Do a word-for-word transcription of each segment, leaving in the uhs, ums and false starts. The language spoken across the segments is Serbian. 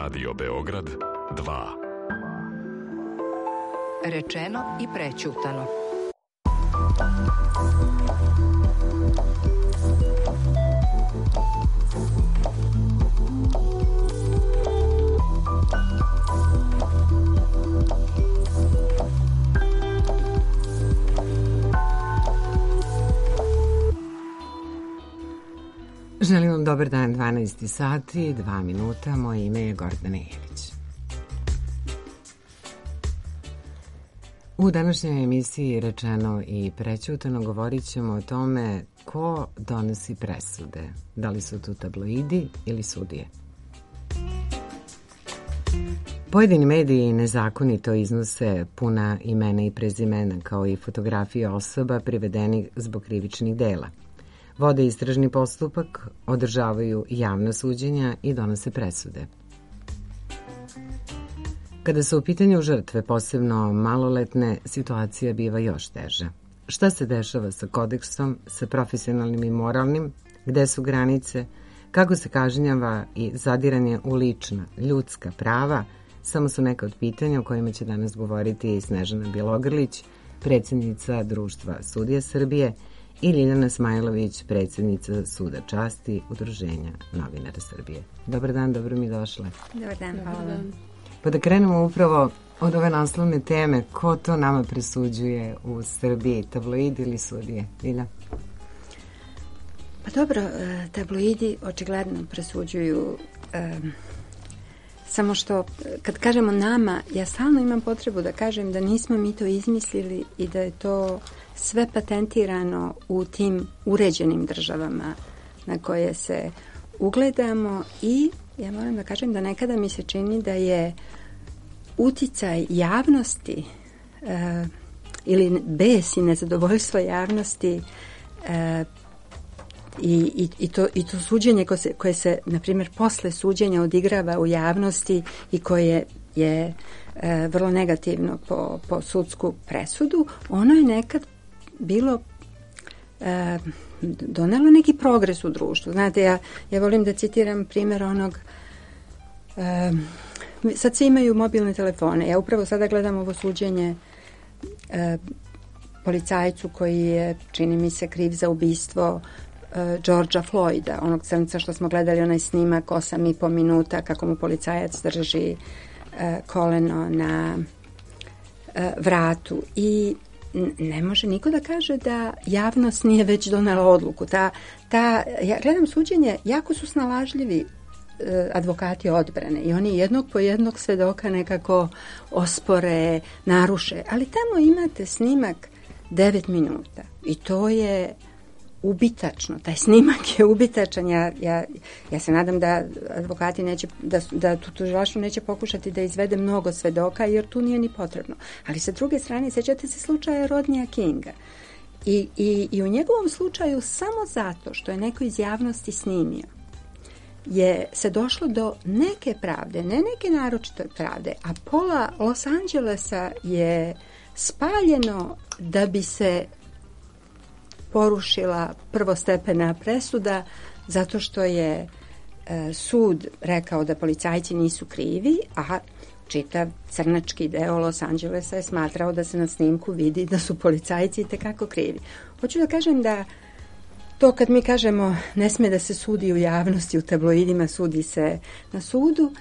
Radio Beograd dva. Rečeno i prećutano. Želim vam dobar dan, dvanaest sati, dva minuta, moje ime je Gordana Jević. U današnjoj emisiji Rečeno i prećutano govorit ćemo o tome ko donosi presude, da li su tu tabloidi ili sudije. Pojedini mediji nezakonito iznose puna imena i prezimena kao i fotografije osoba privedenih zbog krivičnih dela. Vode istražni postupak, održavaju javna suđenja i donose presude. Kada su u pitanju žrtve, posebno maloletne, situacija biva još teža. Šta se dešava sa kodeksom, sa profesionalnim i moralnim, gde su granice, kako se kažnjava i zadiranje u lična, ljudska prava, samo su neka od pitanja o kojima će danas govoriti Snežana Bjelogrlić, predsjednica Društva sudija Srbije, i Ljiljana Smajlović, predsjednica Suda časti Udruženja novinara Srbije. Dobar dan, dobro mi došle. Dobar dan, hvala vam. Pa da krenemo upravo od ove naslovne teme, ko to nama presuđuje u Srbiji, tabloidi ili sudije? Lilja? Pa dobro, tabloidi očigledno presuđuju, um, samo što kad kažemo nama, ja stalno imam potrebu da kažem da nismo mi to izmislili i da je to sve patentirano u tim uređenim državama na koje se ugledamo i ja moram da kažem da nekada mi se čini da je uticaj javnosti e, ili bes i nezadovoljstvo javnosti e, i, i, i, to, i to suđenje koje se, koje se, na primjer, posle suđenja odigrava u javnosti i koje je e, vrlo negativno po, po sudsku presudu, ono je nekad bilo e, donelo neki progres u društvu. Znate, ja, ja volim da citiram primjer onog e, sad svi imaju mobilne telefone. Ja upravo sada gledam ovo suđenje e, policajcu koji je, čini mi se, kriv za ubistvo e, Georgea Floyda, onog crnca što smo gledali onaj snimak osam i po minuta kako mu policajac drži e, koleno na e, vratu i ne može niko da kaže da javnost nije već donela odluku. Ta, ta, ja gledam suđenje, jako su snalažljivi e, advokati odbrane i oni jednog po jednog svedoka nekako ospore, naruše. Ali tamo imate snimak devet minuta i to je ubitačno. Taj snimak je ubitačan. Ja, ja, ja se nadam da advokati neće, da, da tužilaštvo neće pokušati da izvede mnogo svedoka jer tu nije ni potrebno. Ali sa druge strane, sećate se slučaja Rodneya Kinga. I, i, I u njegovom slučaju samo zato što je neko iz javnosti snimio je se došlo do neke pravde, ne neke naročite pravde, a pola Los Angelesa je spaljeno da bi se porušila prvostepena presuda zato što je e, sud rekao da policajci nisu krivi, a čitav crnački deo Los Angelesa je smatrao da se na snimku vidi da su policajci itekako krivi. Hoću da kažem da to kad mi kažemo ne sme da se sudi u javnosti, u tabloidima, sudi se na sudu,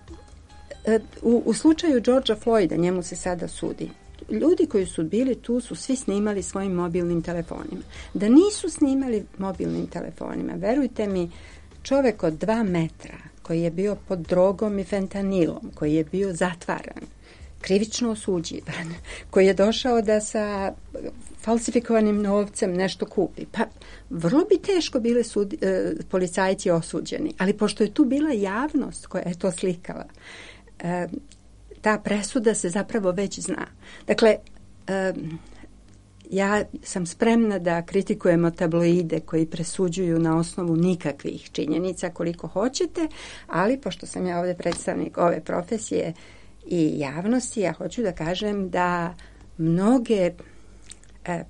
e, u, u slučaju Georgea Floyda njemu se sada sudi. Ljudi koji su bili tu su svi snimali svojim mobilnim telefonima. Da nisu snimali mobilnim telefonima, verujte mi, čovek od dva metra koji je bio pod drogom i fentanilom, koji je bio zatvaran, krivično osuđivan, koji je došao da sa falsifikovanim novcem nešto kupi, pa vrlo bi teško bile sudi, e, policajci osuđeni. Ali pošto je tu bila javnost koja je to slikala, e, ta presuda se zapravo već zna. Dakle, um, ja sam spremna da kritikujemo tabloide koji presuđuju na osnovu nikakvih činjenica koliko hoćete, ali pošto sam ja ovdje predstavnik ove profesije i javnosti, ja hoću da kažem da mnoge e,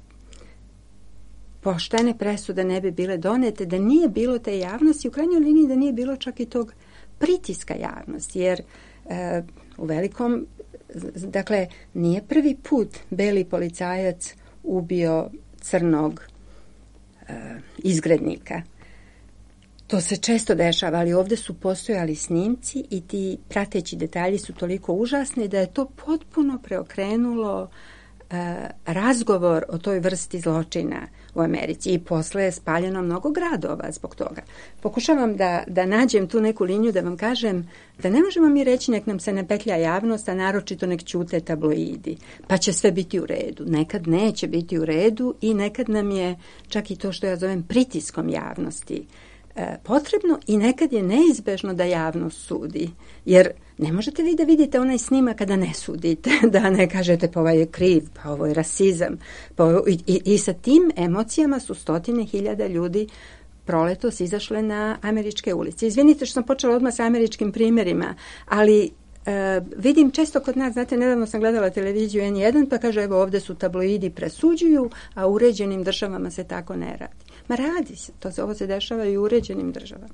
poštene presude ne bi bile donete, da nije bilo te javnosti, u krajnjoj liniji da nije bilo čak i tog pritiska javnosti, jer e, u velikom, dakle, nije prvi put beli policajac ubio crnog e, izgrednika. To se često dešava, ali ovdje su postojali snimci i ti prateći detalji su toliko užasni da je to potpuno preokrenulo e, razgovor o toj vrsti zločina u Americi i posle je spaljeno mnogo gradova zbog toga. Pokušavam da, da nađem tu neku liniju da vam kažem da ne možemo mi reći nek nam se ne petlja javnost, a naročito nek ćute tabloidi, pa će sve biti u redu. Nekad neće biti u redu i nekad nam je čak i to što ja zovem pritiskom javnosti potrebno i nekad je neizbežno da javnost sudi. Jer ne možete vi da vidite onaj snimak kada ne sudite, da ne kažete pa ovaj je kriv, pa ovo je rasizam. Pa ovo, i, i, I sa tim emocijama su stotine hiljada ljudi proletos izašle na američke ulice. Izvinite što sam počela odmah sa američkim primjerima, ali e, vidim često kod nas, znate, nedavno sam gledala televiziju en jedan pa kaže evo ovdje su tabloidi presuđuju, a u uređenim državama se tako ne radi. Ma radi se, to se, ovo se dešava i u uređenim državama.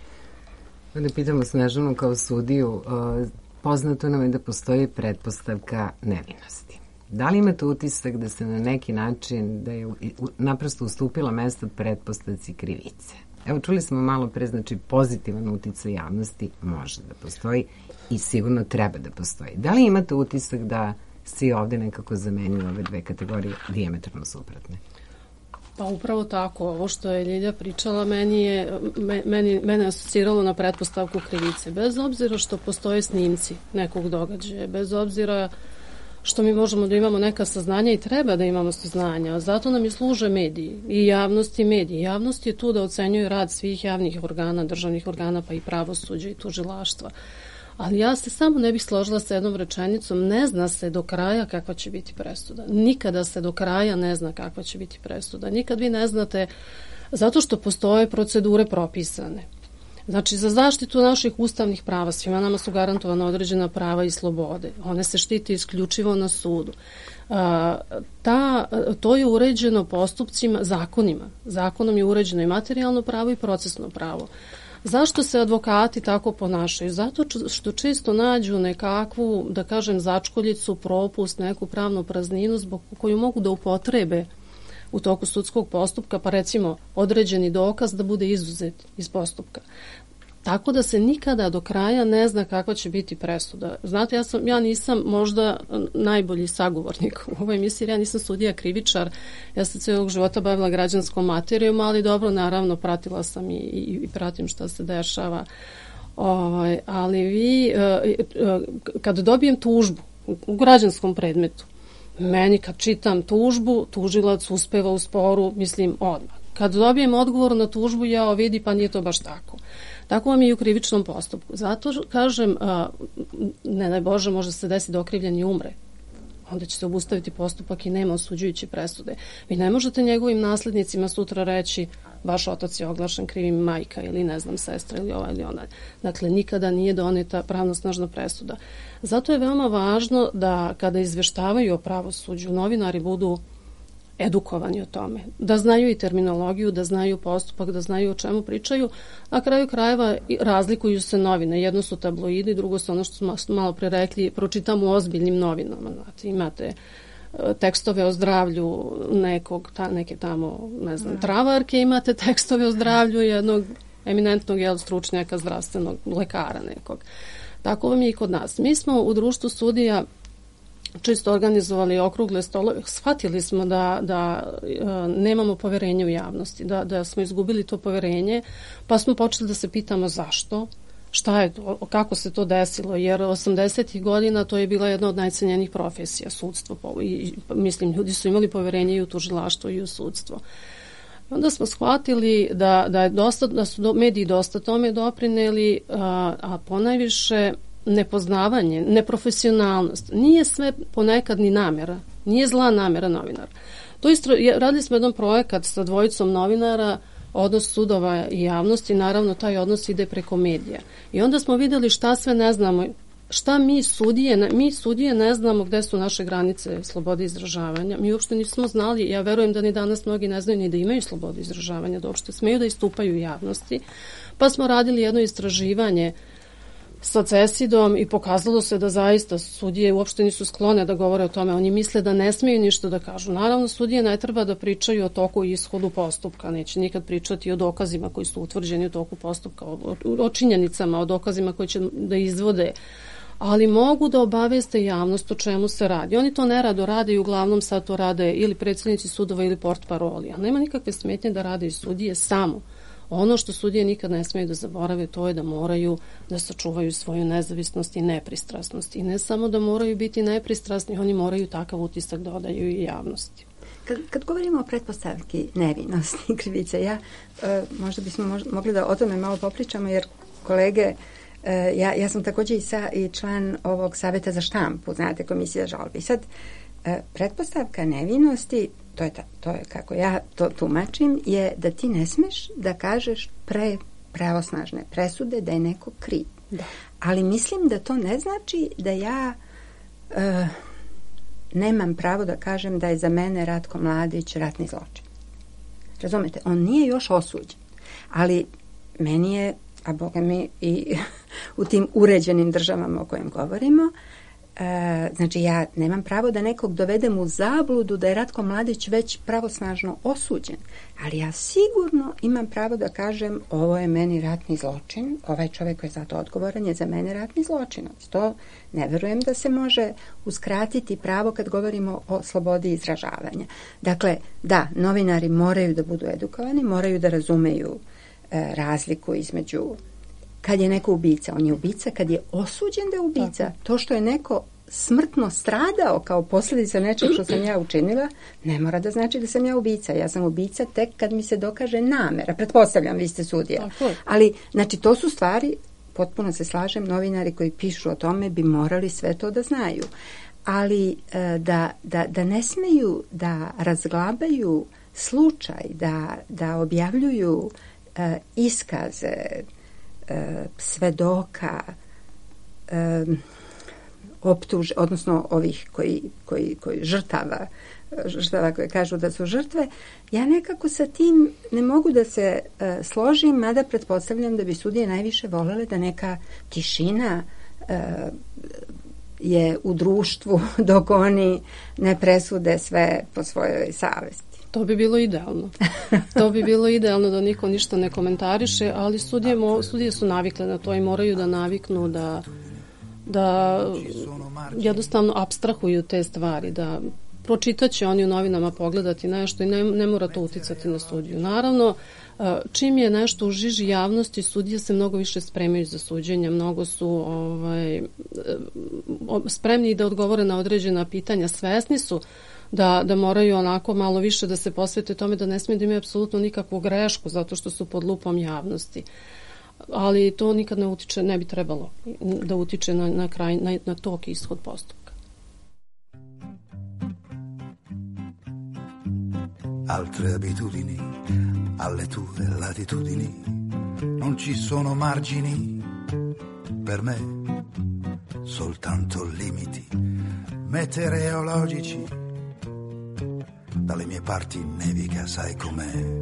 Da pitamo Snežanu kao sudiju, uh, poznato nam je da postoji pretpostavka nevinosti. Da li imate utisak da se na neki način, da je naprosto ustupila mesto pretpostavci krivice? Evo, čuli smo malo pre, znači pozitivan uticaj javnosti može da postoji i sigurno treba da postoji. Da li imate utisak da svi ovdje nekako zamenjuju ove dve kategorije dijametralno suprotne? Pa upravo tako, ovo što je Ljilja pričala meni je, meni, mene asociralo na pretpostavku krivice. Bez obzira što postoje snimci nekog događaja, bez obzira što mi možemo da imamo neka saznanja i treba da imamo saznanja, zato nam i služe mediji i javnost i mediji. Javnost je tu da ocenjuje rad svih javnih organa, državnih organa, pa i pravosuđa i tužilaštva. Ali ja se samo ne bih složila sa jednom rečenicom, ne zna se do kraja kakva će biti presuda. Nikada se do kraja ne zna kakva će biti presuda. Nikad vi ne znate, zato što postoje procedure propisane. Znači, za zaštitu naših ustavnih prava, svima nama su garantovana određena prava i slobode. One se štiti isključivo na sudu. A, ta, to je uređeno postupcima, zakonima. Zakonom je uređeno i materijalno pravo i procesno pravo. Zašto se advokati tako ponašaju? Zato što često nađu nekakvu, da kažem, začkoljicu, propust, neku pravnu prazninu zbog koju mogu da upotrebe u toku sudskog postupka, pa recimo određeni dokaz da bude izuzet iz postupka. Tako da se nikada do kraja ne zna kakva će biti presuda. Znate, ja, sam, ja nisam možda najbolji sagovornik u ovoj emisiji, ja nisam sudija krivičar, ja sam cijelog života bavila građanskom materijom, ali dobro, naravno, pratila sam i, i, i pratim šta se dešava. Ovaj, ali vi, kad dobijem tužbu u građanskom predmetu, meni kad čitam tužbu, tužilac uspeva u sporu, mislim, odmah. Kad dobijem odgovor na tužbu, ja vidi, pa nije to baš tako. Tako vam je i u krivičnom postupku. Zato kažem, ne daj Bože, može se desiti da okrivljeni umre. Onda će se obustaviti postupak i nema osuđujuće presude. Vi ne možete njegovim naslednicima sutra reći vaš otac je oglašen krivim, majka ili ne znam, sestra ili ova ili ona. Dakle, nikada nije doneta pravnosnažna presuda. Zato je veoma važno da kada izveštavaju o pravosuđu, novinari budu edukovani o tome, da znaju i terminologiju, da znaju postupak, da znaju o čemu pričaju, a kraju krajeva razlikuju se novine. Jedno su tabloidi, drugo su ono što smo malo pre rekli, pročitamo u ozbiljnim novinama. Znate, imate tekstove o zdravlju nekog, ta, neke tamo, ne znam, travarke, imate tekstove o zdravlju jednog eminentnog jel, stručnjaka, zdravstvenog lekara nekog. Tako vam je i kod nas. Mi smo u društvu sudija čisto organizovali okrugle stolove, shvatili smo da, da e, nemamo poverenje u javnosti, da, da smo izgubili to poverenje, pa smo počeli da se pitamo zašto, šta je to, kako se to desilo, jer osamdesetih godina to je bila jedna od najcenjenijih profesija, sudstvo, i, mislim, ljudi su imali poverenje i u tužilaštvo i u sudstvo. Onda smo shvatili da, da, je dosta, da su mediji dosta tome doprineli, a, a ponajviše nepoznavanje, neprofesionalnost. Nije sve ponekad ni namjera. Nije zla namjera novinara. To istro, radili smo jedan projekat sa dvojicom novinara, odnos sudova i javnosti, naravno taj odnos ide preko medija. I onda smo vidjeli šta sve ne znamo, šta mi sudije, mi sudije ne znamo gde su naše granice slobode izražavanja. Mi uopšte nismo znali, ja verujem da ni danas mnogi ne znaju ni da imaju slobodu izražavanja, da uopšte smeju da istupaju u javnosti. Pa smo radili jedno istraživanje sa CESID-om i pokazalo se da zaista sudije uopšte nisu sklone da govore o tome. Oni misle da ne smeju ništa da kažu. Naravno, sudije ne treba da pričaju o toku i ishodu postupka. Neće nikad pričati o dokazima koji su utvrđeni u toku postupka, o, o činjenicama, o dokazima koji će da izvode, ali mogu da obaveste javnost o čemu se radi. Oni to nerado rade i uglavnom sad to rade ili predsjednici sudova ili portparoli. A nema nikakve smetnje da rade i sudije samo. Ono što sudije nikad ne smeju da zaborave, to je da moraju da sačuvaju svoju nezavisnost i nepristrasnost. I ne samo da moraju biti nepristrasni, oni moraju takav utisak da odaju i javnosti. Kad, kad govorimo o pretpostavki nevinosti i krivice, ja, e, možda bismo mož, mogli da o tome malo popričamo, jer kolege, e, ja, ja sam također i, sa, i član ovog savjeta za štampu, znate, komisija žalbi. Sad, e, pretpostavka nevinosti, to je, ta, to je kako ja to tumačim, je da ti ne smeš da kažeš pre pravosnažne presude da je neko kriv. Da. Ali mislim da to ne znači da ja e, nemam pravo da kažem da je za mene Ratko Mladić ratni zločin. Razumete? On nije još osuđen, ali meni je, a boga mi i u tim uređenim državama o kojim govorimo, e, znači ja nemam pravo da nekog dovedem u zabludu da je Ratko Mladić već pravosnažno osuđen, ali ja sigurno imam pravo da kažem ovo je meni ratni zločin, ovaj čovjek koji je za to odgovoran je za mene ratni zločinac. To ne verujem da se može uskratiti pravo kad govorimo o slobodi izražavanja. Dakle, da, novinari moraju da budu edukovani, moraju da razumeju e, razliku između kad je neko ubica, on je ubica, kad je osuđen da je ubica. Tako. To što je neko smrtno stradao kao posljedica nečeg što sam ja učinila, ne mora da znači da sam ja ubica. Ja sam ubica tek kad mi se dokaže namera. Pretpostavljam, vi ste sudija. Tako. Ali, znači, to su stvari, potpuno se slažem, novinari koji pišu o tome bi morali sve to da znaju. Ali da, da, da ne smeju da razglabaju slučaj, da, da objavljuju uh, iskaze, uh, svedoka, um, optuž, odnosno ovih koji, koji, koji žrtava, žrtava koje kažu da su žrtve, ja nekako sa tim ne mogu da se uh, složim, mada pretpostavljam da bi sudije najviše volele da neka tišina uh, je u društvu dok oni ne presude sve po svojoj savesti. To bi bilo idealno. To bi bilo idealno da niko ništa ne komentariše, ali sudije, mo, sudije su navikle na to i moraju da naviknu da da jednostavno apstrahuju te stvari, da pročitaće oni u novinama, pogledati nešto i ne, ne mora to uticati na sudiju. Naravno, čim je nešto u žiži javnosti, sudije se mnogo više spremaju za suđenje, mnogo su ovaj, spremni da odgovore na određena pitanja, svesni su da, da moraju onako malo više da se posvete tome, da ne smiju da imaju apsolutno nikakvu grešku zato što su pod lupom javnosti. Ali to nikad ne utiče, ne bi trebalo da utiče na, na kraj, na, na tok ishod postupka. Altre abitudini, alle tue latitudini, non ci sono margini per me, soltanto limiti meteorologici. Dalle mie parti nevica, sai com'è.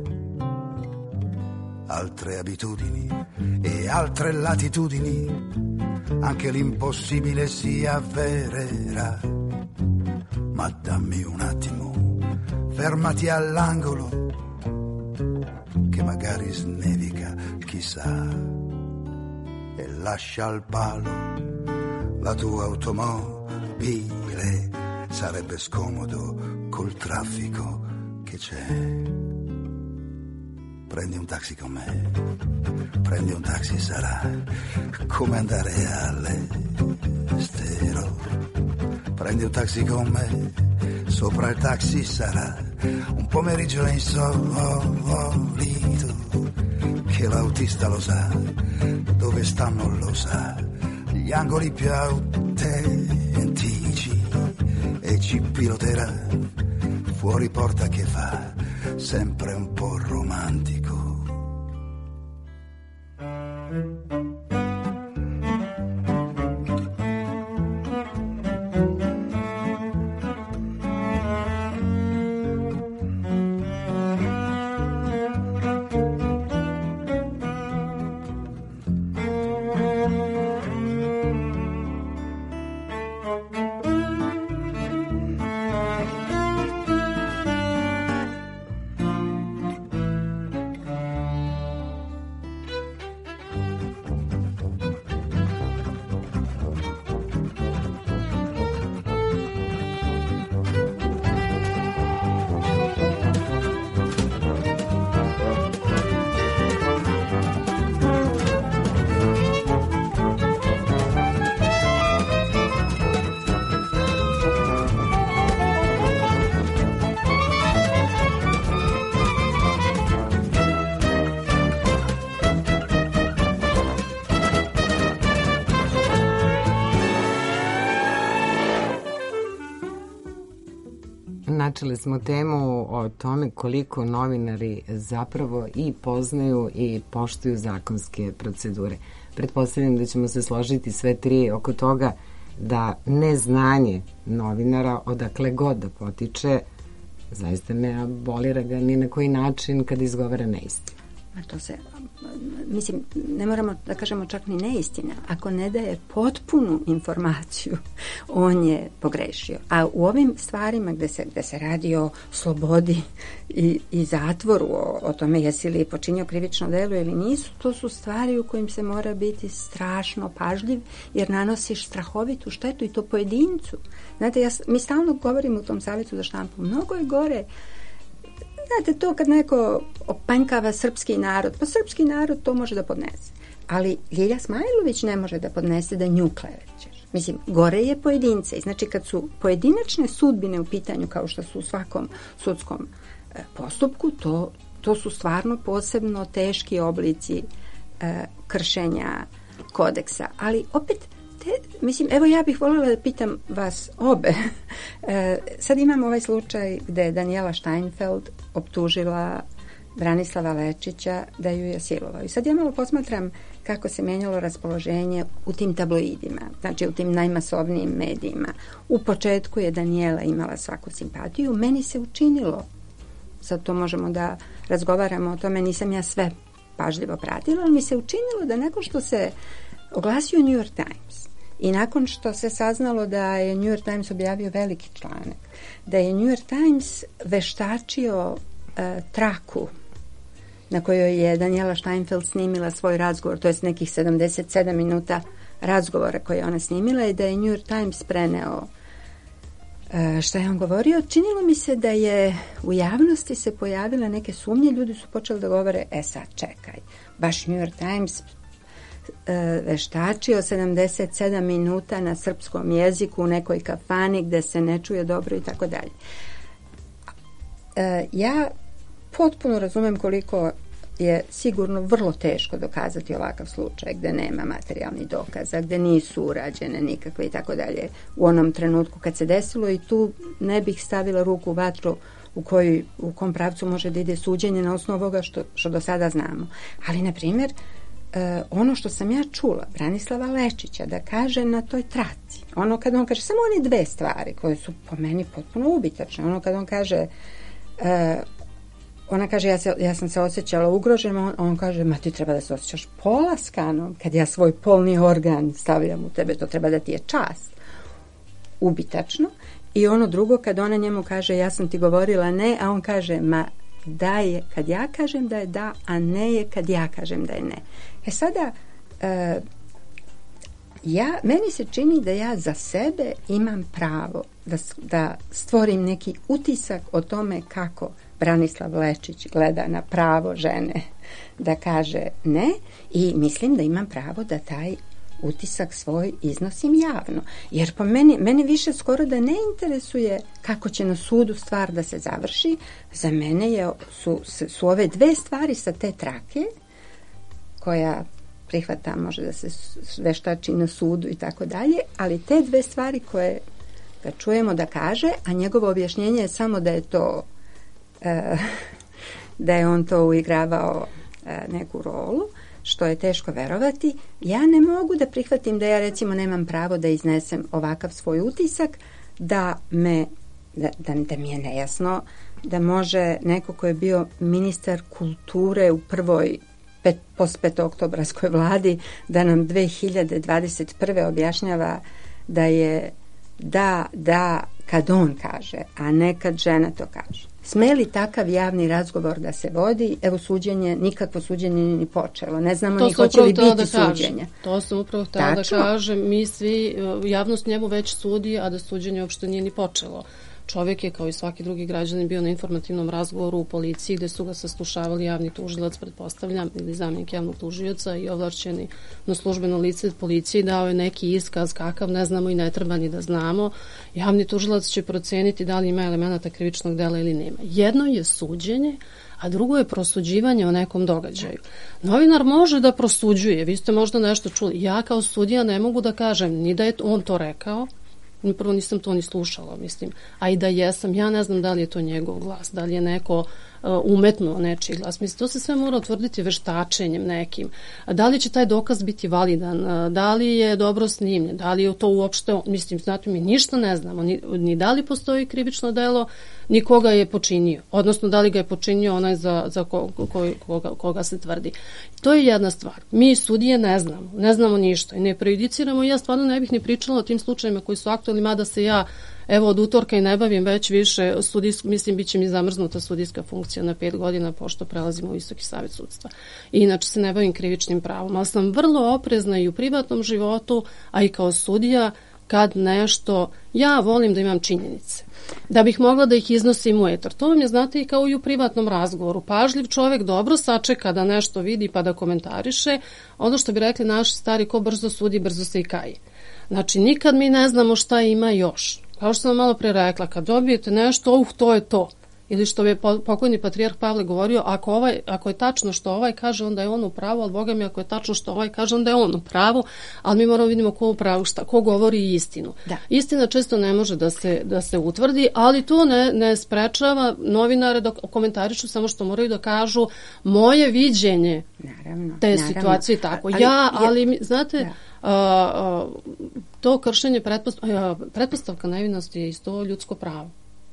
Altre abitudini e altre latitudini, anche l'impossibile si avvererà. Ma dammi un attimo, fermati all'angolo, che magari snevica, chissà, e lascia al palo la tua automobile. Sarebbe scomodo col traffico che c'è. Prendi un taxi con me, prendi un taxi, sarà come andare all'estero. Prendi un taxi con me, sopra il taxi sarà un pomeriggio insolito, che l'autista lo sa, dove stanno lo sa, gli angoli più autentici, e ci piloterà fuori porta che fa sempre un po' romantico. Načeli smo temu o tome koliko novinari zapravo i poznaju i poštuju zakonske procedure. Pretpostavljam da ćemo se složiti sve tri oko toga da neznanje novinara, odakle god da potiče, zaista ne abolira ga ni na koji način kada izgovara neistinu. To se, mislim, ne moramo da kažemo čak ni neistina. Ako ne daje potpunu informaciju, on je pogrešio. A u ovim stvarima gde se, gde se radi o slobodi i, i zatvoru, o, o tome jesi li počinio krivično delo ili nisu, to su stvari u kojim se mora biti strašno pažljiv, jer nanosiš strahovitu štetu i to pojedincu. Znate, ja, mi stalno govorimo u tom savjetu za štampu, mnogo je gore. Znate, to kad neko opanjkava srpski narod, pa srpski narod to može da podnese. Ali Ljilja Smajlović ne može da podnese da nju klevećeš. Mislim, gore je pojedince. Znači, kad su pojedinačne sudbine u pitanju, kao što su u svakom sudskom e, postupku, to, to su stvarno posebno teški oblici e, kršenja kodeksa. Ali opet, te, mislim, evo ja bih voljela da pitam vas obe. E, sad imam ovaj slučaj gde je Daniela Steinfeld optužila Branislava Lečića da ju je silovao. I sad ja malo posmatram kako se menjalo raspoloženje u tim tabloidima, znači u tim najmasovnijim medijima. U početku je Daniela imala svaku simpatiju. Meni se učinilo, sad to možemo da razgovaramo o tome, nisam ja sve pažljivo pratila, ali mi se učinilo da nakon što se oglasio New York Times i nakon što se saznalo da je New York Times objavio veliki članak, da je New York Times veštačio e, traku na kojoj je Daniela Steinfeld snimila svoj razgovor, to je nekih sedamdeset sedam minuta razgovora koje je ona snimila, i da je New York Times preneo e, šta je on govorio, činilo mi se da je u javnosti se pojavile neke sumnje, ljudi su počeli da govore, e sad čekaj, baš New York Times veštačio sedamdeset sedam minuta na srpskom jeziku u nekoj kafani gde se ne čuje dobro i tako dalje. Ja potpuno razumem koliko je sigurno vrlo teško dokazati ovakav slučaj gde nema materijalnih dokaza, gde nisu urađene nikakve i tako dalje u onom trenutku kad se desilo, i tu ne bih stavila ruku u vatru u, koji, u kom pravcu može da ide suđenje na osnovu ovoga što, što do sada znamo. Ali, na primjer, Uh, ono što sam ja čula Branislava Lečića da kaže na toj traci, ono kad on kaže samo one dve stvari koje su po meni potpuno ubitačne, ono kad on kaže uh, ona kaže ja, se, ja sam se osjećala ugroženo, on, on kaže ma ti treba da se osjećaš polaskano kad ja svoj polni organ stavljam u tebe, to treba da ti je čast. Ubitačno. I ono drugo kad ona njemu kaže ja sam ti govorila ne, a on kaže ma da je kad ja kažem da je da, a ne je kad ja kažem da je ne. E sada, e, ja, meni se čini da ja za sebe imam pravo da, da stvorim neki utisak o tome kako Branislav Lečić gleda na pravo žene da kaže ne, i mislim da imam pravo da taj utisak svoj iznosim javno. Jer po meni, meni više skoro da ne interesuje kako će na sudu stvar da se završi. Za mene je, su, su ove dve stvari sa te trake, koja prihvata može da se veštači na sudu i tako dalje, ali te dve stvari koje ga čujemo da kaže, a njegovo objašnjenje je samo da je to uh, da je on to uigravao uh, neku rolu, što je teško verovati. Ja ne mogu da prihvatim da ja recimo nemam pravo da iznesem ovakav svoj utisak, da me da, da, da mi je nejasno da može neko ko je bio ministar kulture u prvoj pet, postpetooktobarskoj vladi da nam dve hiljade dvadeset prve objašnjava da je da, da kad on kaže, a ne kad žena to kaže. Sme li takav javni razgovor da se vodi? Evo suđenje, nikakvo suđenje nije ni počelo. Ne znamo to ni hoće li biti da suđenja. To sam upravo htjela da kažem. Mi svi, javnost njemu već sudi, a da suđenje uopšte nije ni počelo. Čovjek je, kao i svaki drugi građanin, bio na informativnom razgovoru u policiji gde su ga saslušavali javni tužilac, pretpostavljam, ili zamjenik javnog tužioca, i ovlašćeni na službeno lice policije, dao je neki iskaz kakav ne znamo i ne treba ni da znamo. Javni tužilac će proceniti da li ima elemenata krivičnog dela ili nema. Jedno je suđenje, a drugo je prosuđivanje o nekom događaju. Novinar može da prosuđuje, vi ste možda nešto čuli. Ja kao sudija ne mogu da kažem ni da je on to rekao, prvo nisam to ni slušala, mislim. A i da jesam, ja ne znam da li je to njegov glas, da li je neko uh, umetno nečiji glas. Mislim, to se sve mora utvrditi veštačenjem nekim. Da li će taj dokaz biti validan, uh, da li je dobro snimljen, da li je to uopšte, mislim, znate, mi ništa ne znamo, ni, ni da li postoji krivično delo, ni koga je počinio, odnosno da li ga je počinio onaj za, za ko, ko, koga, koga se tvrdi. To je jedna stvar. Mi sudije ne znamo, ne znamo ništa i ne prejudiciramo. Ja stvarno ne bih ni pričala o tim slučajima koji su aktualni, mada se ja evo od utorka i ne bavim već više sudijsku, mislim bit će mi zamrznuta sudijska funkcija na pet godina pošto prelazimo u Visoki savet sudstva. I inače se ne bavim krivičnim pravom, ali sam vrlo oprezna i u privatnom životu, a i kao sudija kad nešto, ja volim da imam činjenice, da bih mogla da ih iznosim u etar. To vam je, znate, i kao i u privatnom razgovoru. Pažljiv čovjek dobro sačeka da nešto vidi pa da komentariše. Ono što bi rekli naši stari, ko brzo sudi, brzo se i kaje. Znači, nikad mi ne znamo šta ima još. Kao što sam malo pre rekla, kad dobijete nešto, uh, to je to. Ili što je pokojni patrijarh Pavle govorio, ako, ovaj, ako je tačno što ovaj kaže, onda je on u pravu, ali Boga mi, ako je tačno što ovaj kaže, onda je on u pravu, ali mi moramo vidimo ko u pravu, šta, ko govori istinu. Da. Istina često ne može da se, da se utvrdi, ali to ne, ne sprečava novinare da komentarišu, samo što moraju da kažu moje viđenje naravno, te naravno. situacije tako. Ali, ja, ali, znate, da. a, a, to kršenje pretpostavka, pretpostavka nevinosti je isto ljudsko pravo.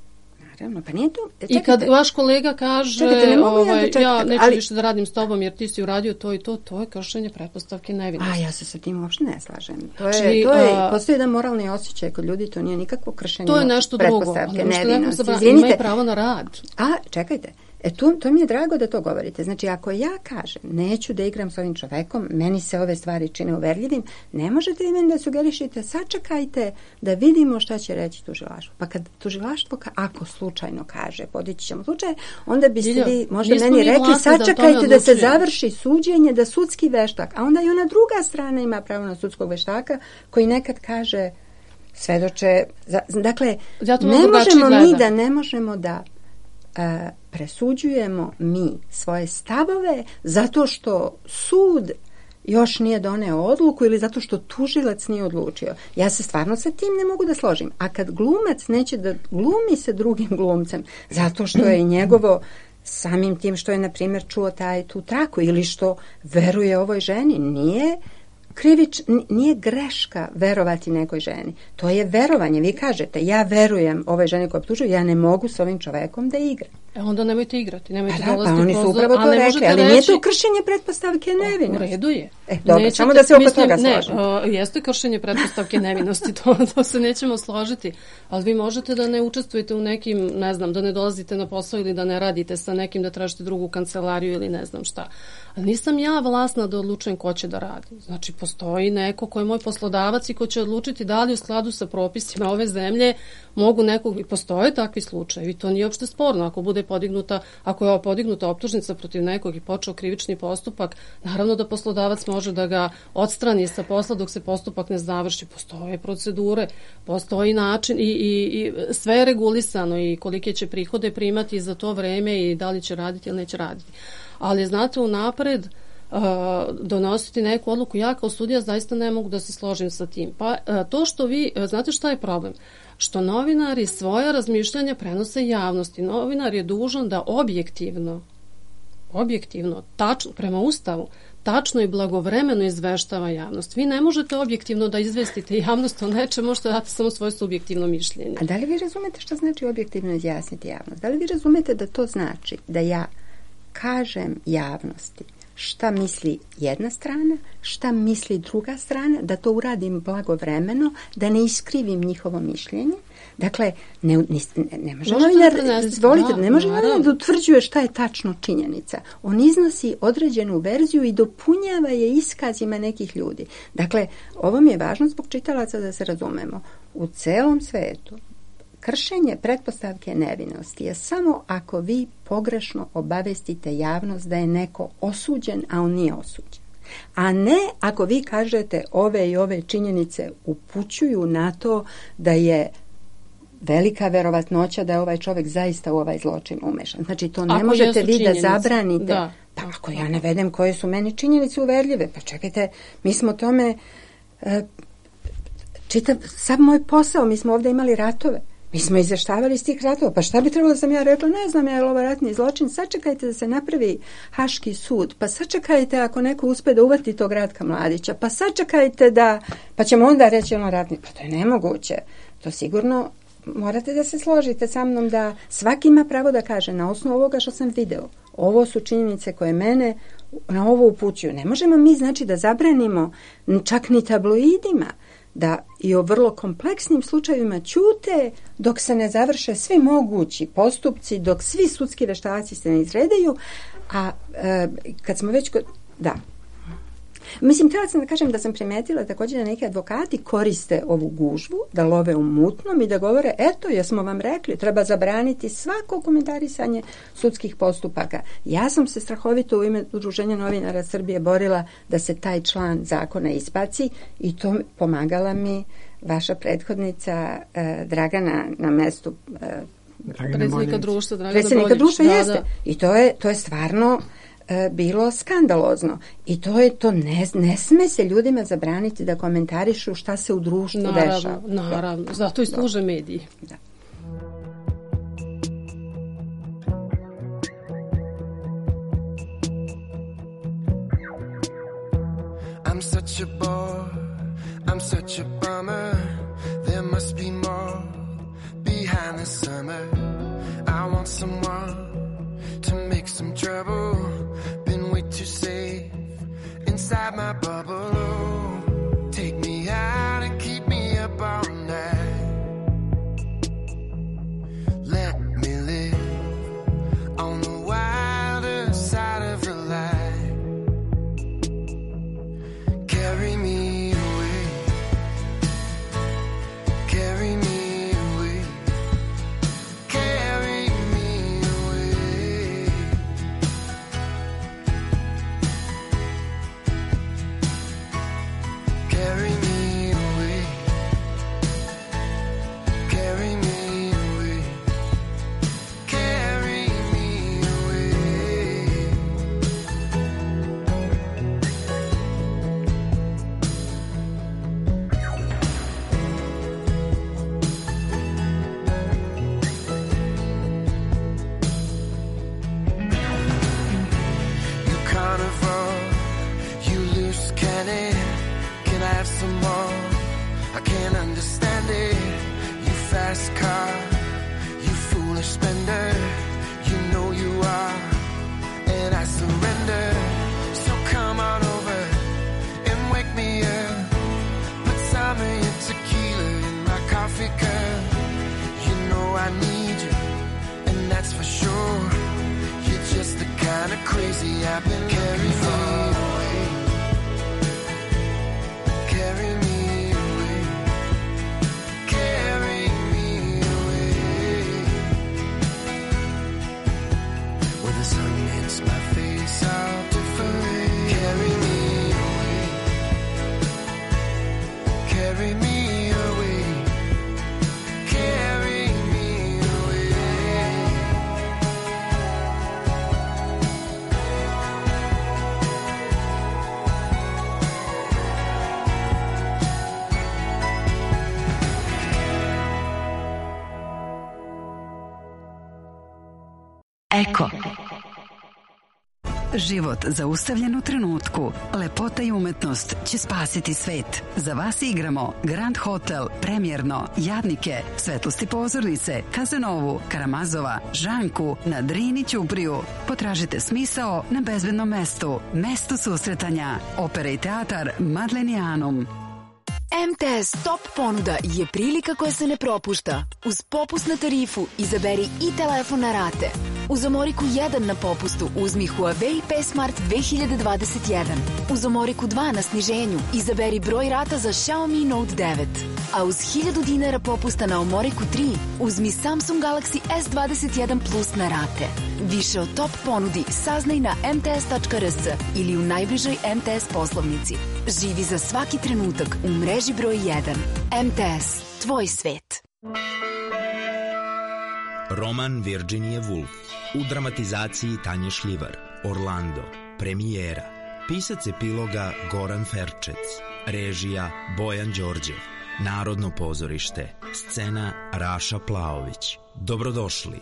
Pa nije to, čekajte, I kad vaš kolega kaže čekajte, ovaj, ja, ja neću ali, više da radim s tobom jer ti si uradio to i to, to je kršenje pretpostavke nevinosti. A ja se sa tim uopšte ne slažem. To je, znači, to je, postoji jedan moralni osjećaj kod ljudi, to nije nikakvo kršenje to je nešto pretpostavke drugo, nevinosti. Izvinite. Imaju pravo na rad. A, čekajte. E tu, to mi je drago da to govorite. Znači, ako ja kažem, neću da igram s ovim čovekom, meni se ove stvari čine uverljivim, ne možete vi meni da sugerišite, sačekajte da vidimo šta će reći tužilaštvo. Pa kad tužilaštvo, ako slučajno kaže, podići ćemo slučaj, onda biste Diljo, vi možda meni rekli, sačekajte da, da se završi suđenje, da sudski veštak, a onda i ona druga strana ima pravo na sudskog veštaka, koji nekad kaže svedoče, dakle, ne možemo mi da, ne možemo da Uh, presuđujemo mi svoje stavove zato što sud još nije doneo odluku ili zato što tužilac nije odlučio. Ja se stvarno sa tim ne mogu da složim. A kad glumac neće da glumi sa drugim glumcem zato što je njegovo samim tim što je, na primjer, čuo taj tu traku ili što veruje ovoj ženi, nije krivič, nije greška verovati nekoj ženi. To je verovanje. Vi kažete, ja verujem ovoj ženi koja optužuje, ja ne mogu s ovim čovekom da igram. E onda nemojte igrati, nemojte pa da, dolaziti pa oni su upravo to rekli, ali reći, nije to kršenje pretpostavke nevinosti. U redu je. E, dobro, nećete, samo da se oko mislim, toga ne, složimo. Uh, jeste kršenje pretpostavke nevinosti, to, to se nećemo složiti, ali vi možete da ne učestvujete u nekim, ne znam, da ne dolazite na posao ili da ne radite sa nekim, da tražite drugu kancelariju ili ne znam šta. Ali nisam ja vlasna da odlučujem ko će da radi. Znači, postoji neko ko je moj poslodavac i ko će odlučiti da li u skladu sa propisima ove zemlje mogu nekog, i postoje takvi slučajevi, to nije uopšte sporno. Ako bude podignuta, ako je podignuta optužnica protiv nekog i počeo krivični postupak, naravno da poslodavac može da ga odstrani sa posla dok se postupak ne završi. Postoje procedure, postoji način i, i, i sve je regulisano i kolike će prihode primati za to vreme i da li će raditi ili neće raditi. Ali znate, unapred uh, donositi neku odluku, ja kao sudija zaista ne mogu da se složim sa tim. Pa uh, to što vi, uh, znate šta je problem? Što novinari svoja razmišljanja prenose javnosti. Novinar je dužan da objektivno, objektivno, tačno, prema Ustavu, tačno i blagovremeno izveštava javnost. Vi ne možete objektivno da izvestite javnost o nečem, možete dati samo svoje subjektivno mišljenje. A da li vi razumete šta znači objektivno izjasniti javnost? Da li vi razumete da to znači da ja kažem javnosti šta misli jedna strana, šta misli druga strana, da to uradim blagovremeno, da ne iskrivim njihovo mišljenje. Dakle, ne, ne, ne može novinar, izvolite, da, ne može novinar da utvrđuje šta je tačno činjenica. On iznosi određenu verziju i dopunjava je iskazima nekih ljudi. Dakle, ovo mi je važno zbog čitalaca da se razumemo. U celom svetu kršenje pretpostavke nevinosti je samo ako vi pogrešno obavestite javnost da je neko osuđen, a on nije osuđen. A ne ako vi kažete ove i ove činjenice upućuju na to da je velika verovatnoća da je ovaj čovjek zaista u ovaj zločin umešan. Znači to ne ako možete vi da zabranite. Da. Pa ako ja navedem koje su meni činjenice uverljive, pa čekajte, mi smo tome... Uh, čitav, sav moj posao, mi smo ovdje imali ratove. Mi smo izveštavali iz tih ratova. Pa šta bi trebalo da sam ja rekla? Ne znam, je li ovo ratni zločin? Sačekajte da se napravi Haški sud. Pa sačekajte ako neko uspe da uvati tog Ratka Mladića. Pa sačekajte da... Pa ćemo onda reći ono ratni... Pa to je nemoguće. To sigurno morate da se složite sa mnom da svaki ima pravo da kaže na osnovu ovoga što sam video. Ovo su činjenice koje mene na ovo upućuju. Ne možemo mi znači da zabranimo čak ni tabloidima da i o vrlo kompleksnim slučajevima ćute dok se ne završe svi mogući postupci, dok svi sudski veštaci se ne izredaju, a e, kad smo već kod... Da. Mislim, trebala sam da kažem da sam primetila također da neki advokati koriste ovu gužvu, da love u mutnom i da govore, eto, jesmo vam rekli, treba zabraniti svako komentarisanje sudskih postupaka. Ja sam se strahovito u ime Udruženja novinara Srbije borila da se taj član zakona ispaci i to pomagala mi vaša prethodnica eh, Dragana na mestu eh, predsjednika društva, Dragana predsjednika društva, da, jeste. Da. I to je, to je stvarno bilo skandalozno i to je to ne, ne sme se ljudima zabraniti da komentarišu šta se u društvu naravno, dešava. Naravno, da. Zato i služe mediji. Da. I'm such a bore, I'm such a bummer. There must be more behind the summer. I want someone to make some trouble. Been way too safe inside my bubble. Oh, take me out and keep me up all night. Let me live on the wilder side of the light. Carry me away, carry me. Eko. Život zaustavljen u trenutku. Lepota i umetnost će spasiti svet. Za vas igramo Grand Hotel, Premjerno, Jadnike, Svetlosti pozornice, Kazanovu, Karamazova, Žanku, na Drini Ćupriju. Potražite smisao na bezbednom mestu. Mesto susretanja. Opera i teatar Madlenijanum. M T S Top ponuda je prilika koja se ne propušta. Uz popust na tarifu izaberi i telefon na rate. Uz Omoriku jedan na popustu uzmi Huawei P Smart dve hiljade dvadeset jedan. Uz Omoriku dva na sniženju izaberi broj rata za Xiaomi Note devet. A uz hiljadu dinara popusta na Omoriku tri uzmi Samsung Galaxy S dvadeset jedan Plus na rate. Više o top ponudi saznaj na m t s tačka r s ili u najbližoj M T S poslovnici. Živi za svaki trenutak u mreži broj jedan. M T S, tvoj svet. Roman Virginia Woolf u dramatizaciji Tanje Šljivar. Orlando, premijera. Pisac epiloga Goran Ferčec. Režija Bojan Đorđev. Narodno pozorište, scena Raša Plaović. Dobrodošli.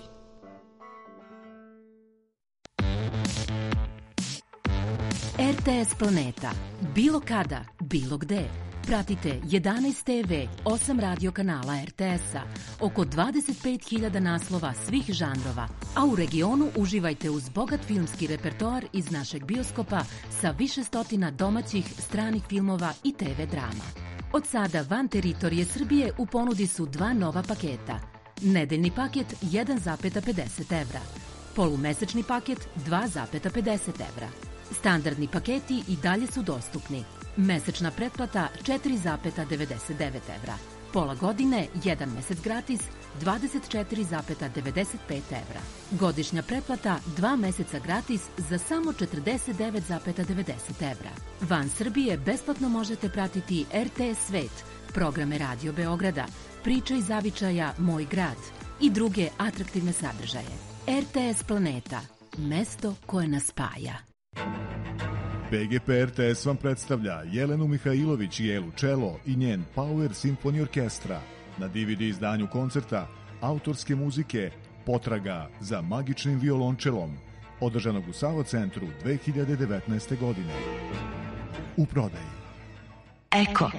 R T S Planeta. Bilo kada, bilo gde. Pratite jedanaest te ve, osam radio kanala er te es-a, oko dvadeset pet hiljada naslova svih žanrova, a u regionu uživajte uz bogat filmski repertoar iz našeg bioskopa sa više stotina domaćih, stranih filmova i te ve drama. Od sada van teritorije Srbije u ponudi su dva nova paketa. Nedeljni paket jedan zarez pedeset evra, polumesečni paket dva zarez pedeset evra. Standardni paketi i dalje su dostupni. Mesečna pretplata četiri zarez devedeset devet evra. Pola godine, jedan mesec gratis, dvadeset četiri zarez devedeset pet evra. Godišnja pretplata, dva meseca gratis za samo četrdeset devet zarez devedeset evra. Van Srbije besplatno možete pratiti er te es Svet, programe Radio Beograda, Priče iz zavičaja Moj grad i druge atraktivne sadržaje. er te es Planeta, mesto koje nas spaja. Be ge pe er te es vam predstavlja Jelenu Mihajlović i Elu Čelo i njen Power Symphony Orkestra na de ve de izdanju koncerta autorske muzike Potraga za magičnim violončelom, održanog u Savo centru dve hiljade devetnaeste. godine. U prodaji. Eko.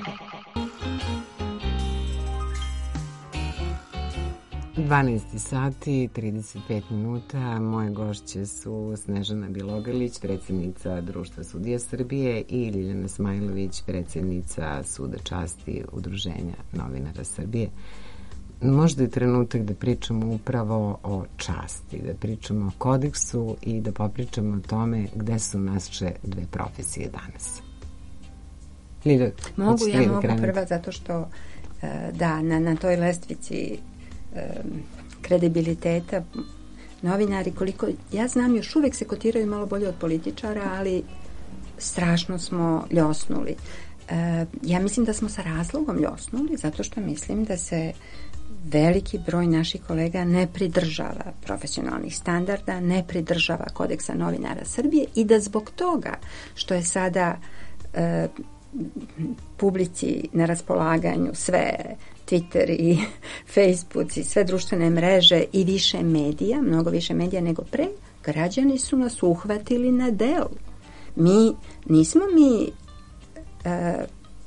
dvanaest sati, trideset pet minuta. Moje gošće su Snežana Bilogrlić, predsjednica Društva sudija Srbije, i Ljiljana Smajlović, predsjednica Suda časti Udruženja novinara Srbije. Možda je trenutak da pričamo upravo o časti, da pričamo o kodeksu i da popričamo o tome gde su naše dve profesije danas. Lilja, mogu, ja mogu krenuti? Prva, zato što da, na, na toj lestvici kredibiliteta novinari, koliko ja znam, još uvek se kotiraju malo bolje od političara, ali strašno smo ljosnuli. E, ja mislim da smo sa razlogom ljosnuli, zato što mislim da se veliki broj naših kolega ne pridržava profesionalnih standarda, ne pridržava kodeksa novinara Srbije i da zbog toga što je sada e, publici na raspolaganju sve Twitter i Facebook i sve društvene mreže i više medija, mnogo više medija nego pre, građani su nas uhvatili na delu. Mi, nismo mi e,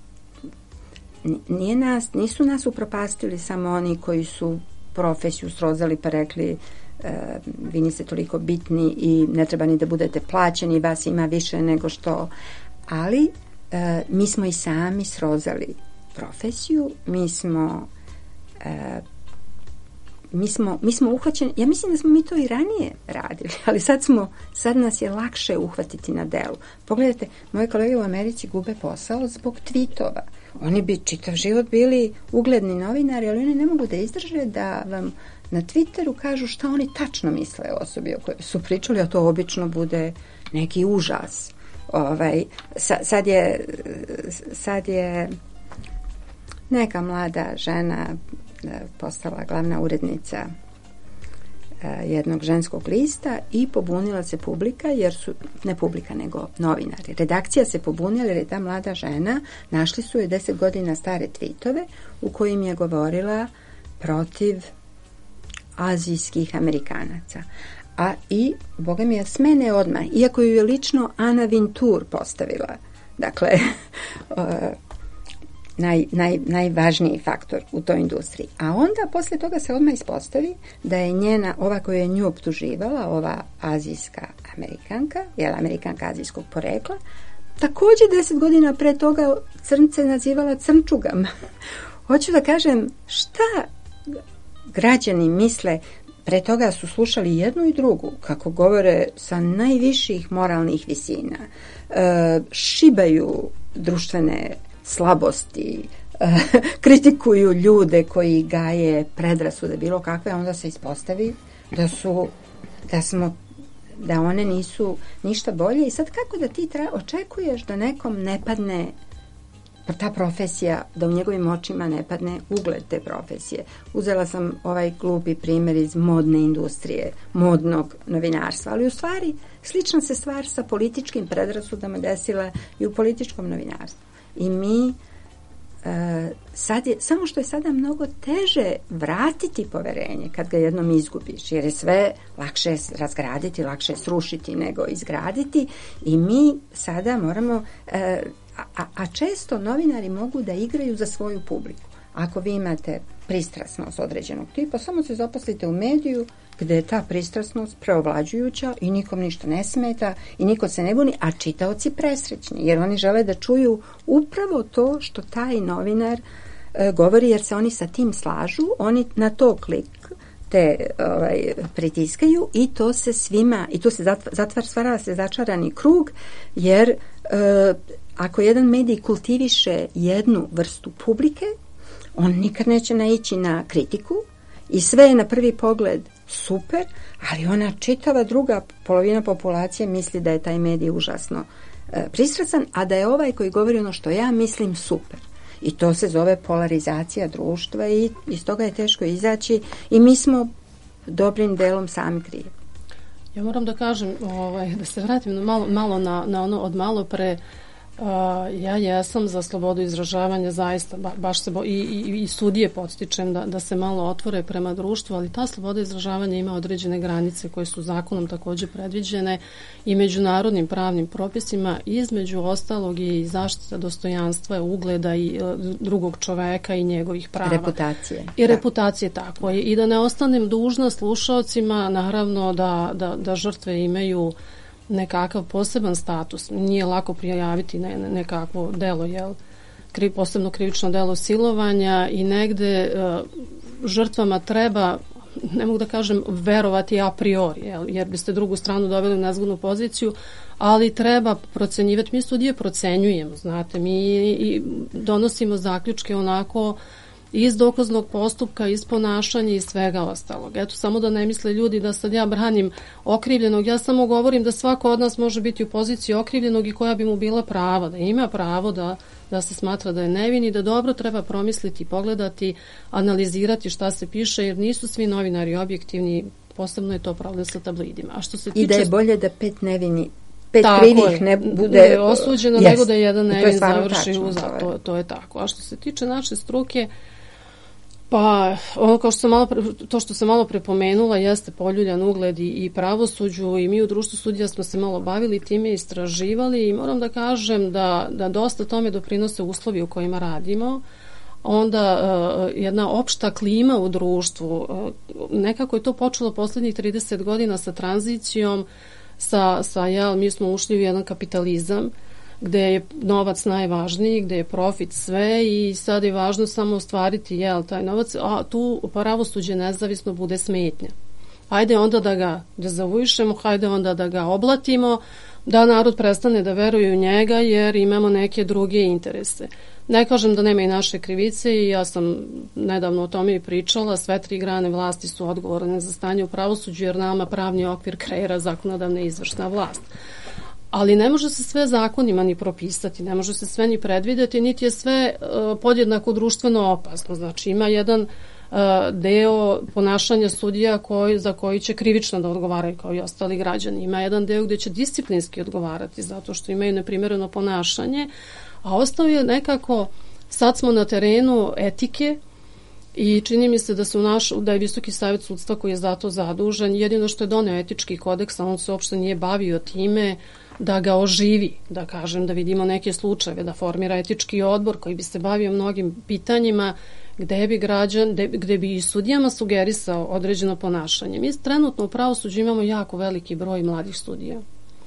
nije nas, nisu nas upropastili samo oni koji su profesiju srozali pa rekli e, vi niste toliko bitni i ne treba ni da budete plaćeni, vas ima više nego što, ali e, mi smo i sami srozali profesiju, mi smo e, mi smo, mi smo uhvaćeni, ja mislim da smo mi to i ranije radili, ali sad smo, sad nas je lakše uhvatiti na delu. Pogledajte, moje kolege u Americi gube posao zbog tweetova. Oni bi čitav život bili ugledni novinari, ali oni ne mogu da izdrže da vam na Twitteru kažu šta oni tačno misle o osobi o kojoj su pričali, a to obično bude neki užas. Ovaj, sa, sad je sad je neka mlada žena postala glavna urednica jednog ženskog lista i pobunila se publika, jer su, ne publika nego novinari, redakcija se pobunila jer je ta mlada žena, našli su je deset godina stare tweetove u kojim je govorila protiv azijskih Amerikanaca. A i, boga mi je, smene odmah, iako ju je lično Ana Vintur postavila. Dakle, Naj, naj, najvažniji faktor u toj industriji. A onda posle toga se odmah ispostavi da je njena, ova koja je nju optuživala, ova azijska Amerikanka, jel Amerikanka azijskog porekla, takođe deset godina pre toga crnce nazivala crnčugama. Hoću da kažem, šta građani misle, pre toga su slušali jednu i drugu, kako govore sa najviših moralnih visina, e, šibaju društvene slabosti, kritikuju ljude koji gaje predrasude bilo kakve, onda se ispostavi da su da smo da one nisu ništa bolje. I sad kako da ti tra, očekuješ da nekom ne padne ta profesija, da u njegovim očima ne padne ugled te profesije. Uzela sam ovaj glupi primjer iz modne industrije, modnog novinarstva, ali u stvari slična se stvar sa političkim predrasudama desila i u političkom novinarstvu. I mi e, sad je, samo što je sada mnogo teže vratiti poverenje kad ga jednom izgubiš, jer je sve lakše razgraditi, lakše srušiti nego izgraditi i mi sada moramo, e, a, a često novinari mogu da igraju za svoju publiku. Ako vi imate pristrasnost određenog tipa, samo se zaposlite u mediju gde je ta pristrasnost preovlađujuća i nikom ništa ne smeta i niko se ne buni, a čitaoci presrećni, jer oni žele da čuju upravo to što taj novinar e, govori, jer se oni sa tim slažu, oni na to klik te ovaj, pritiskaju i to se svima, i tu se zatvar, stvara se začarani krug, jer e, ako jedan medij kultiviše jednu vrstu publike, on nikad neće naići na kritiku i sve je na prvi pogled super, ali ona čitava druga polovina populacije misli da je taj medij užasno e, pristrasan, a da je ovaj koji govori ono što ja mislim super. I to se zove polarizacija društva i iz toga je teško izaći i mi smo dobrim delom sami krivi. Ja moram da kažem, ovaj, da se vratim malo, malo na, na ono od malo pre. Uh, ja jesam za slobodu izražavanja zaista, ba, baš se bo, i, i, i sudije podstičem da, da se malo otvore prema društvu, ali ta sloboda izražavanja ima određene granice koje su zakonom takođe predviđene i međunarodnim pravnim propisima, između ostalog i zaštita dostojanstva, ugleda i uh, drugog čoveka i njegovih prava. Reputacije. I reputacije, tako je. I da ne ostanem dužna slušaocima, naravno da, da, da žrtve imaju nekakav poseban status. Nije lako prijaviti ne, ne, nekakvo delo, jel? Kri, posebno krivično delo silovanja i negde uh, žrtvama treba, ne mogu da kažem verovati a priori, jel? Jer biste drugu stranu doveli u nezgodnu poziciju, ali treba procenjivati. Mi sudije procenjujemo, znate, mi i donosimo zaključke onako iz dokaznog postupka, iz ponašanja i svega ostalog. Eto, samo da ne misle ljudi da sad ja branim okrivljenog, ja samo govorim da svako od nas može biti u poziciji okrivljenog i koja bi mu bila prava, da ima pravo da, da se smatra da je nevin i da dobro treba promisliti, pogledati, analizirati šta se piše, jer nisu svi novinari objektivni, posebno je to problem sa tablidima. A što se tiče... I da je bolje da pet nevini pet krivih ne bude ne osuđeno, yes, nego da jedan nevin završi u zatvor. To, to je tako. A što se tiče naše struke, pa ono kao što sam malo pre, to što sam malo prepomenula jeste poljuljan ugled i, i pravosuđu i mi u društvu sudija smo se malo bavili time, istraživali i moram da kažem da, da dosta tome doprinose uslovi u kojima radimo. Onda uh, jedna opšta klima u društvu, uh, nekako je to počelo poslednjih trideset godina sa tranzicijom, sa, sa jel, mi smo ušli u jedan kapitalizam gde je novac najvažniji, gde je profit sve i sad je važno samo ostvariti jel, taj novac, a tu pravosuđe nezavisno bude smetnja. Hajde onda da ga dezavuišemo, hajde onda da ga oblatimo, da narod prestane da veruje u njega jer imamo neke druge interese. Ne kažem da nema i naše krivice i ja sam nedavno o tome i pričala, sve tri grane vlasti su odgovorne za stanje u pravosuđu jer nama pravni okvir kreira zakonodavna i izvršna vlast. Ali ne može se sve zakonima ni propisati, ne može se sve ni predvideti, niti je sve uh, podjednako društveno opasno. Znači ima jedan uh, deo ponašanja sudija koji, za koji će krivično da odgovaraju kao i ostali građani. Ima jedan deo gde će disciplinski odgovarati zato što imaju neprimjereno ponašanje, a ostao je nekako, sad smo na terenu etike i čini mi se da se u naš, da je Visoki savjet sudstva koji je za to zadužen, jedino što je doneo etički kodeks, a on se uopšte nije bavio time da ga oživi, da kažem, da vidimo neke slučajeve, da formira etički odbor koji bi se bavio mnogim pitanjima gde bi građan, gde, gde bi i sudijama sugerisao određeno ponašanje. Mi trenutno u pravosuđu imamo jako veliki broj mladih sudija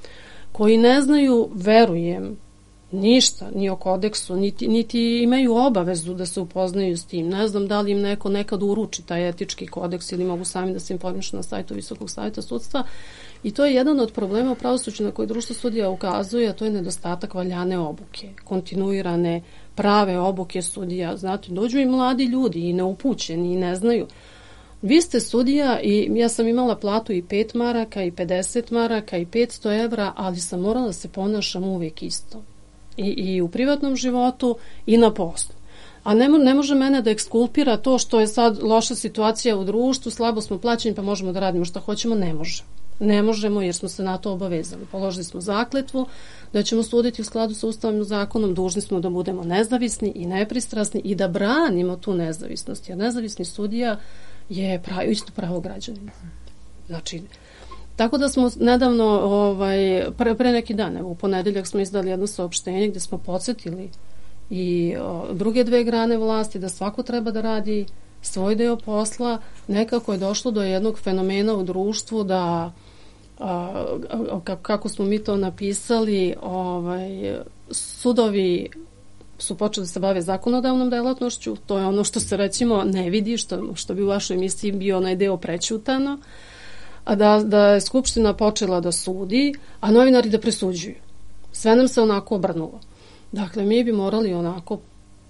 koji ne znaju, verujem, ništa, ni o kodeksu, niti, niti imaju obavezu da se upoznaju s tim. Ne znam da li im neko nekad uruči taj etički kodeks ili mogu sami da se informišu na sajtu Visokog savjeta sudstva. I to je jedan od problema u pravosuđu na koji društvo sudija ukazuje, a to je nedostatak valjane obuke, kontinuirane prave obuke sudija. Znate, dođu i mladi ljudi i neupućeni i ne znaju. Vi ste sudija i ja sam imala platu i pet maraka i pedeset maraka i petsto evra, ali sam morala da se ponašam uvijek isto. I, i u privatnom životu i na poslu. A ne, ne može mene da ekskulpira to što je sad loša situacija u društvu, slabo smo plaćeni pa možemo da radimo šta hoćemo, ne može. Ne možemo jer smo se na to obavezali. Položili smo zakletvu da ćemo suditi u skladu sa Ustavnim zakonom, dužni smo da budemo nezavisni i nepristrasni i da branimo tu nezavisnost. Jer nezavisni sudija je pravo, isto pravo građanina. Znači, tako da smo nedavno, ovaj, pre, pre neki dan, evo, u ponedeljak smo izdali jedno saopštenje gde smo podsjetili i o, druge dve grane vlasti da svako treba da radi svoj deo posla. Nekako je došlo do jednog fenomena u društvu da a, a, kako smo mi to napisali, ovaj, sudovi su počeli da se bave zakonodavnom delatnošću, to je ono što se recimo ne vidi, što, što bi u vašoj emisiji bio onaj deo prećutano, a da, da je Skupština počela da sudi, a novinari da presuđuju. Sve nam se onako obrnulo. Dakle, mi bi morali onako,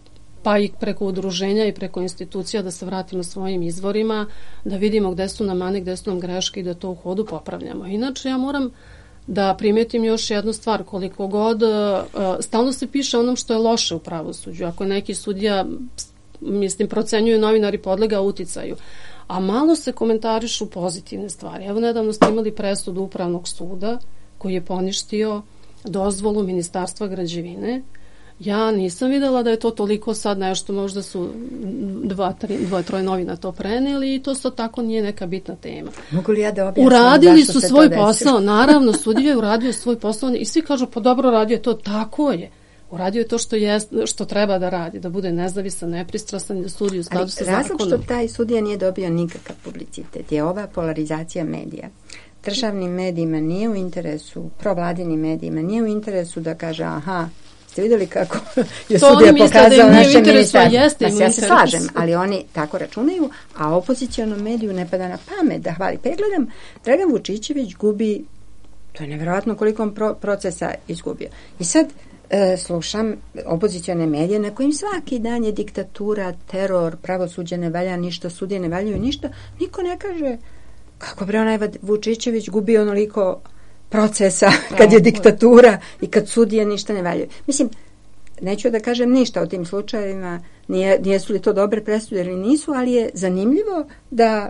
pa i preko udruženja i preko institucija da se vratimo svojim izvorima, da vidimo gde su nam mane, gde su nam greške i da to u hodu popravljamo. Inače, ja moram da primetim još jednu stvar, koliko god uh, stalno se piše onom što je loše u pravosuđu. Ako neki sudija, mislim, procenjuju novinari podlega uticaju, a malo se komentarišu pozitivne stvari. Evo, nedavno ste imali presudu Upravnog suda koji je poništio dozvolu Ministarstva građevine. Ja nisam videla da je to toliko sad nešto, možda su dva, tri, dvoje, troje novina to preneli i to sad tako nije neka bitna tema. Mogu li ja da objasnim uradili su svoj posao, naravno, sudija je uradio svoj posao i svi kažu, pa dobro, radio je to, tako je. Uradio je to što, je, što treba da radi, da bude nezavisan, nepristrasan i da sudi u skladu sa zakonom. Razlog što taj sudija nije dobio nikakav publicitet je ova polarizacija medija. Državnim medijima nije u interesu, provladinim medijima nije u interesu da kaže, aha, ste vidjeli kako je to sudija pokazao naše ministarstvo? Ja se slažem, ali oni tako računaju, a opozicijalnom mediju ne pada na pamet da hvali. Pa ja gledam, Dragan Vučićević gubi, to je nevjerojatno koliko on pro, procesa izgubio. I sad e, slušam opozicione medije na kojim svaki dan je diktatura, teror, pravosuđe ne valja ništa, sudije ne valjaju ništa. Niko ne kaže kako bre onaj Vučićević gubi onoliko procesa kad je diktatura i kad sudije ništa ne valjaju. Mislim, neću da kažem ništa o tim slučajevima, nije, nijesu li to dobre presude ili nisu, ali je zanimljivo da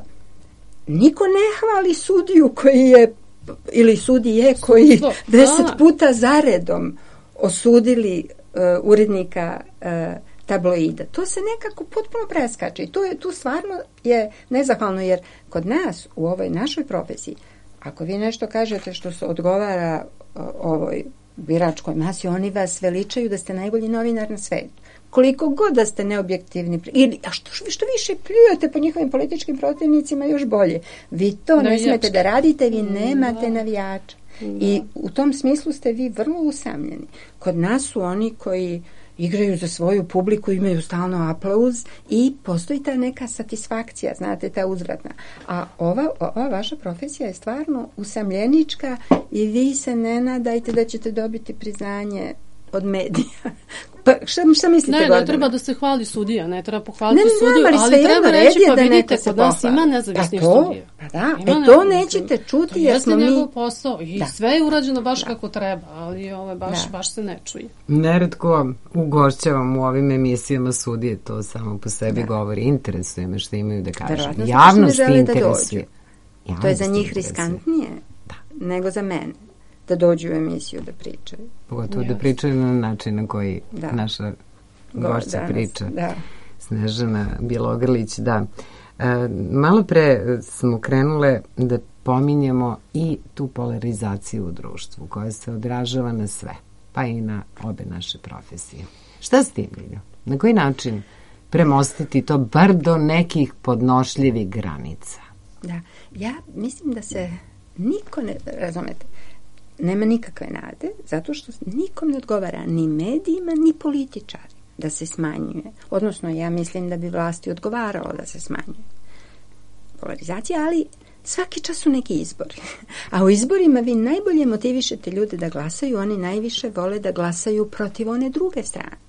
niko ne hvali sudiju koji je, ili sudije koji deset puta zaredom osudili uh, urednika uh, tabloida. To se nekako potpuno preskače i to je, tu stvarno je nezahvalno, jer kod nas u ovoj našoj profesiji, ako vi nešto kažete što se odgovara uh, ovoj biračkoj masi, oni vas veličaju da ste najbolji novinar na svetu. Koliko god da ste neobjektivni, ili, a što, što više pljujete po njihovim političkim protivnicima, još bolje. Vi to ne Navijačka. smete da radite, vi nemate navijača. Da. I u tom smislu ste vi vrlo usamljeni. Kod nas su oni koji igraju za svoju publiku, imaju stalno aplauz i postoji ta neka satisfakcija, znate, ta uzvratna. A ova, ova vaša profesija je stvarno usamljenička i vi se ne nadajte da ćete dobiti priznanje od medija. Pa šta, šta mislite? Ne, ne treba da se hvali sudija, ne treba pohvaliti ne, sudiju, ali, ali treba reći, pa da vidite, kod nas ima nezavisnih pa sudija. Pa da, e to nećete čuti. To jeste mi... njegov posao i da. sve je urađeno baš da. kako treba, ali ove, baš, da. baš se ne čuje. Neretko ugošćavam u ovim emisijama sudije, to samo po sebi da. govori. Interesuje me što imaju da kažu. Javnost interesuje. Da to je za njih riskantnije da. nego za mene. Da dođu u emisiju da pričaju. Pogotovo yes. da pričaju na način na koji da. naša gošća priča. Da. Snežana Bjelogrlić, da. E, malo pre smo krenule da pominjemo i tu polarizaciju u društvu koja se odražava na sve, pa i na obe naše profesije. Šta s tim, Liljo? Na koji način premostiti to bar do nekih podnošljivih granica? Da, ja mislim da se niko ne, razumete, nema nikakve nade, zato što nikom ne odgovara ni medijima, ni političari da se smanjuje. Odnosno, ja mislim da bi vlasti odgovaralo da se smanjuje polarizacija, ali svaki čas su neki izbori. A u izborima vi najbolje motivišete ljude da glasaju, oni najviše vole da glasaju protiv one druge strane.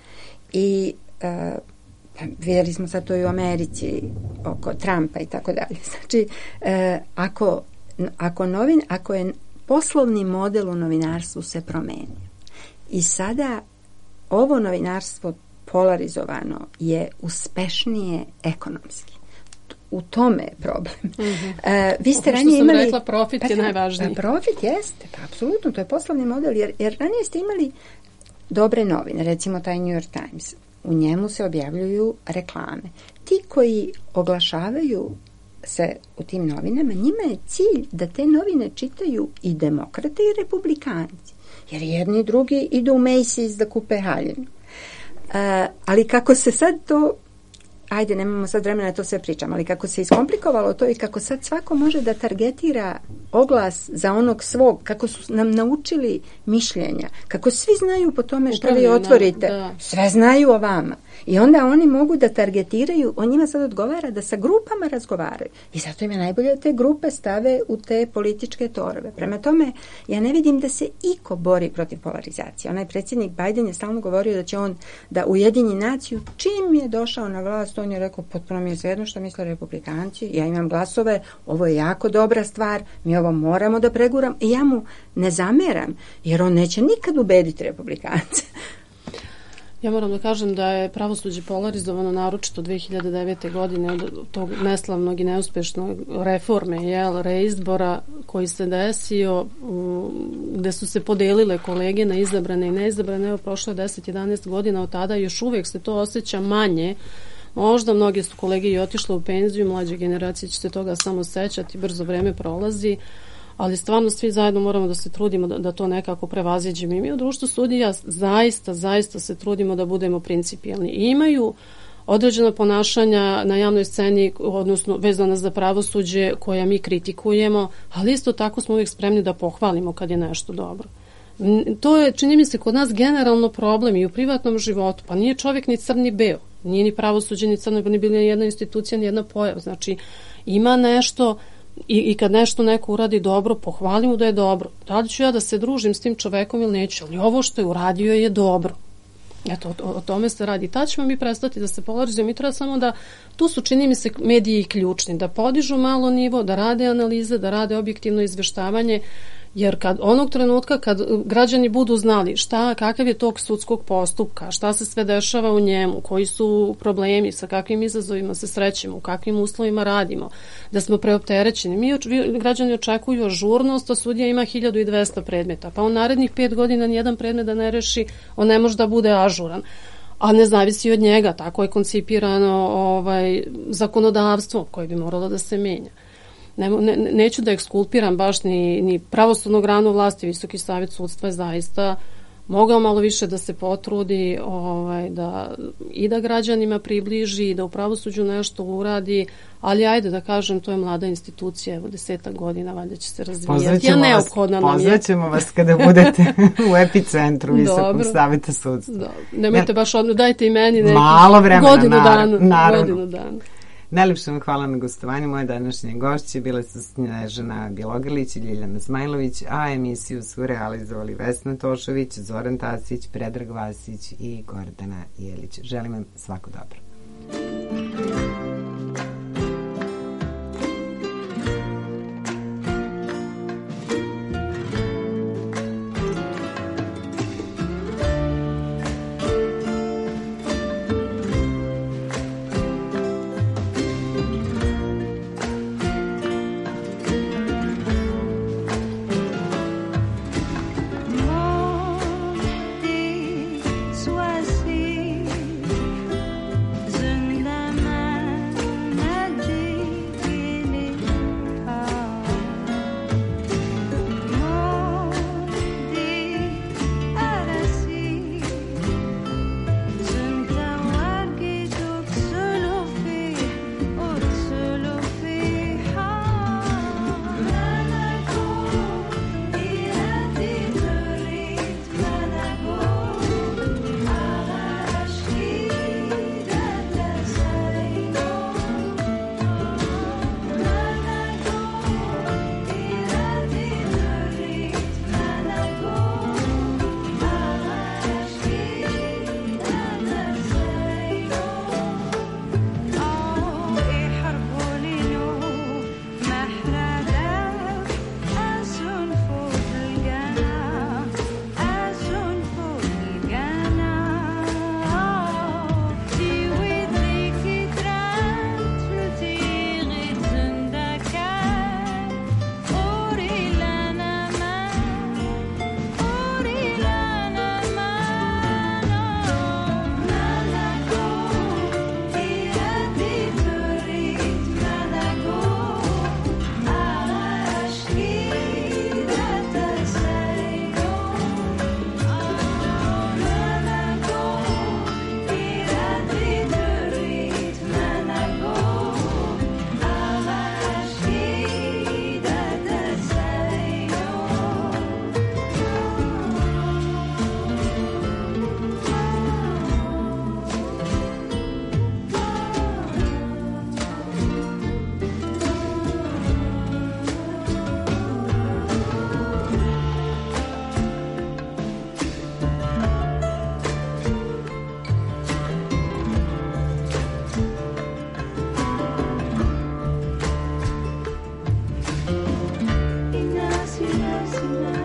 I uh, vidjeli smo sad to i u Americi oko Trumpa i tako dalje. Znači, uh, ako, ako, novin, ako je poslovni model u novinarstvu se promenio. I sada ovo novinarstvo polarizovano je uspešnije ekonomski. u tome je problem. Mm-hmm. Uh, vi ste Ovo ranije što sam imali... rekla, profit pa, je najvažniji. Pa, profit jeste, pa apsolutno, to je poslovni model, jer, jer ranije ste imali dobre novine, recimo taj New York Times. U njemu se objavljuju reklame. Ti koji oglašavaju se u tim novinama, njima je cilj da te novine čitaju i demokrate i republikanci. Jer jedni i drugi idu u Macy's da kupe haljinu. Uh, ali kako se sad to, ajde, nemamo sad vremena da to sve pričam, ali kako se iskomplikovalo to i kako sad svako može da targetira oglas za onog svog, kako su nam naučili mišljenja, kako svi znaju po tome što vi otvorite, da. Sve znaju o vama. I onda oni mogu da targetiraju, on njima sad odgovara da sa grupama razgovaraju. I zato im je najbolje da te grupe stave u te političke torove. Prema tome, ja ne vidim da se iko bori protiv polarizacije. Onaj predsjednik Biden je stalno govorio da će on da ujedinji naciju. Čim je došao na vlast, on je rekao, potpuno mi je svejedno što misle republikanci, ja imam glasove, ovo je jako dobra stvar, mi ovo moramo da preguram i ja mu ne zameram, jer on neće nikad ubediti republikance. Ja moram da kažem da je pravosuđe polarizovano naročito dve hiljade devete. godine od tog neslavnog i neuspešnog reforme, jel, reizbora koji se desio, gde su se podelile kolege na izabrane i neizabrane. Evo, prošlo je deset jedanaest godina od tada, još uvijek se to osjeća manje. Možda mnogi su kolege i otišle u penziju, mlađe generacije će se toga samo sećati, brzo vreme prolazi, ali stvarno svi zajedno moramo da se trudimo da, da to nekako prevaziđemo. I mi u društvu sudija zaista, zaista se trudimo da budemo principijelni. I imaju određena ponašanja na javnoj sceni, odnosno vezana za pravosuđe, koja mi kritikujemo, ali isto tako smo uvijek spremni da pohvalimo kad je nešto dobro. To je, čini mi se, kod nas generalno problem i u privatnom životu. Pa nije čovjek ni crni beo, nije ni pravosuđe ni crno, ni bila jedna institucija, ni jedna pojava. Znači, ima nešto i, i kad nešto neko uradi dobro, pohvalim mu da je dobro. Da li ću ja da se družim s tim čovekom ili neću, ali ovo što je uradio je dobro. Eto, o, o tome se radi. Tad ćemo mi prestati da se polarizujemo. Mi treba samo da, tu su, čini mi se, mediji ključni, da podižu malo nivo, da rade analize, da rade objektivno izveštavanje, jer kad onog trenutka kad građani budu znali šta, kakav je tog sudskog postupka, šta se sve dešava u njemu, koji su problemi, sa kakvim izazovima se srećemo, u kakvim uslovima radimo, da smo preopterećeni. Mi građani očekuju ažurnost, a sudija ima hiljadu dvesta predmeta, pa u narednih pet godina nijedan predmet da ne reši, on ne može da bude ažuran. A ne zavisi od njega, tako je koncipirano ovaj, zakonodavstvo koje bi moralo da se menja. Ne, ne, neću da ekskulpiram baš ni, ni pravosudnu granu vlasti, Visoki savjet sudstva je zaista mogao malo više da se potrudi, ovaj, da, i da građanima približi, i da u pravosuđu nešto uradi, ali ajde da kažem, to je mlada institucija, evo desetak godina, valjda će se razvijati. Ja neophodna nam je. Pozvaćemo vas kada budete u epicentru Visokog savjeta sudstva. Da, nemojte baš odmah, dajte i meni neki malo vremena, godinu dana. Naravno. Godinu dana. Najlepše vam hvala na gostovanju. Moje današnje gošće bile su Snježana Bjelogrlić i Ljiljana Zmajlović, a emisiju su realizovali Vesna Tošović, Zoran Tasić, Predrag Vasić i Gordana Jelić. Želim vam svako dobro. tonight.